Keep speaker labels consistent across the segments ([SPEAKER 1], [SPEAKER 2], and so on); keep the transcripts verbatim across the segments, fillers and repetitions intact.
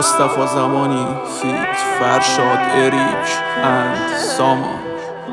[SPEAKER 1] مصطفی زمانی فیت فرشاد اریک اند سامان.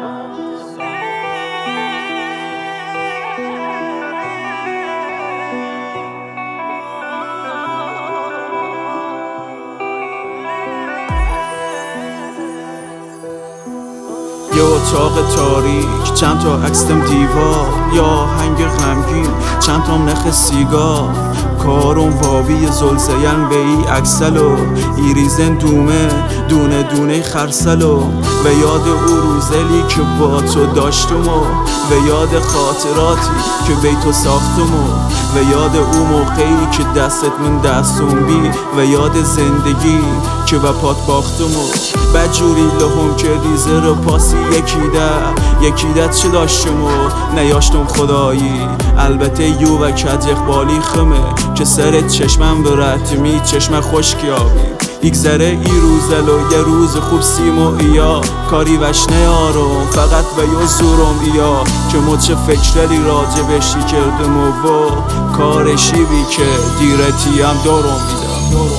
[SPEAKER 1] یه اتاق تاریک، چند تا عکسم دیوار، یا هنگ غمگین، چند تا نخ سیگار، کارون وابی زلزین به ای اکسلو، ایریزن دومه دونه دونه خرسلو، و یاد او روزلی که با تو داشتمو، و یاد خاطراتی که بی تو ساختمو، و یاد او موقعی که دستت من دستم بی، و یاد زندگی که و پات باختمو. بدجوری لهم که ریزه رو پاسی یکی ده یکی ده چه داشتمو نیاشتم خدایی. البته یو و کد اقبالی خمه که سرت چشمم برد می چشم خشکیابی. یک ذره ای روزلو یه روز خوب سیمو ایا کاری وش نیارم فقط به یو زورم ایا که مچه فکرلی راجبشی کردم و کارشی بی که دیرتی هم دارم میدم.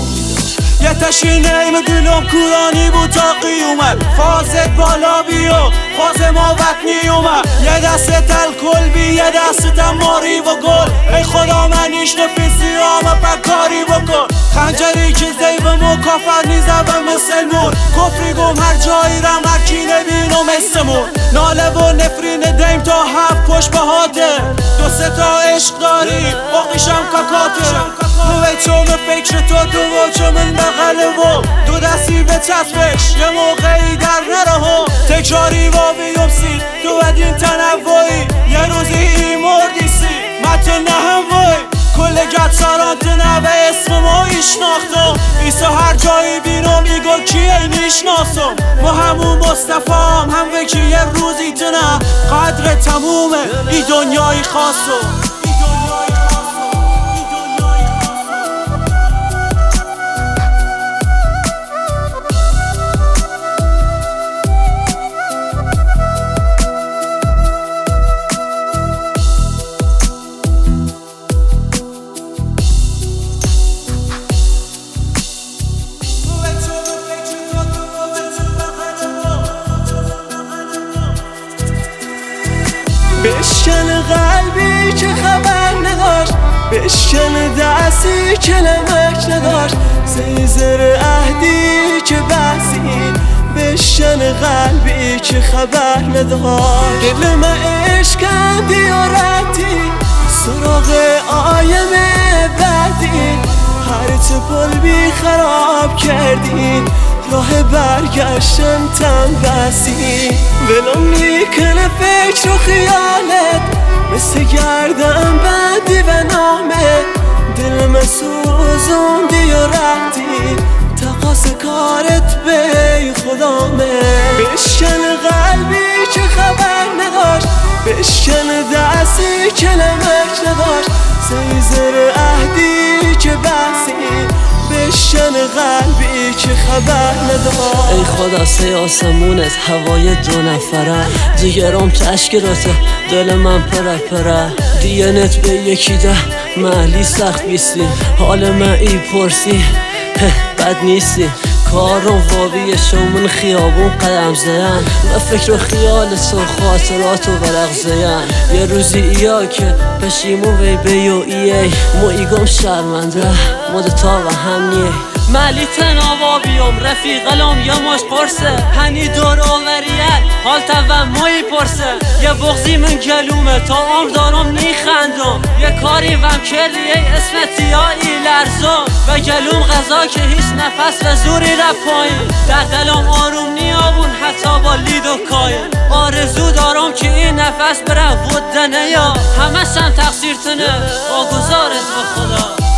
[SPEAKER 2] یه تشینه میدونم کورانی بود تا قیومت فازت بالا بیو فاز ما وطنی اومد. یه دست تل کل بی یه دست ماری و گل ای خدا منیش نفیسی آمه پکاری بکن. خنجری که زیب مکافر نیزه و مسلمون کفری گم هر جایی رم هر کی نبینم اسمون. ناله و نفرین دیم تا هفت پشت به هاته دو سه تا عشق داری باقیشم ککاته. نوی چون فکر تو تو و چون من بغله و دو دستی به چسبش یه موقعی در نره ها تکراری و بیمسی تو بدین تنوعی یه روزی ای مردی سی متن هم وای کل گت سرانت نوه اسم ما ایشناختم ایسا هر جایی بینم ایگو کیه میشناسم. ما همون مصطفی هم هم وکی یه روزی تنه قدر تمومه ای دنیای خاصم.
[SPEAKER 3] بشکن قلبی که خبر نداشت بشکن دستی که نمک نداشت زیزر عهدی که بحثی بشکن قلبی که خبر نداشت. دل من عشقندی و ردی سراغ آیم بعدی هرت پل بی خراب کردی راه برگشتن تن بسی. ولم میکنه فکر و خیالت مثل گردن بندی و نامه دل من سوزوندی و رفتی تقاس کارت به خدامه. بشکن قلبی که خبر نداشت بشکن دستی که نمک نداشت زیزر عهدی که بحثی بشکن قلبی که خبر نداشت.
[SPEAKER 4] ای خدا سی آسمونت هوای دو نفره جگرم تشکراته دل من پره پره دیانت به یکی ده محلی سخت بیستی حال من ای پرسی بد نیستی کارم وابی شومن خیابون قدم زین و فکر و خیال تو خاطرات و ورق زین. یه روزی ایا که پشیمون وی بیو ایه مو ایگم شرمنده مود تا و هم نیه مالی تناوا بیام رفیقلم یا ماش پرسه هنی دور آوریت حال تا و مایی پرسه یه بغزی من گلومه تا عمر دارم نیخندم یه کاری وم کردی ای اسمتی ها ای لرزم و گلوم غذا که هیچ نفس و زوری رفت پایین در دلم آروم نیابون حتی با لید و کاین آرزو دارم که این نفس بره ودنه یا همش هم تقصیر تنه با گذارت به خدا.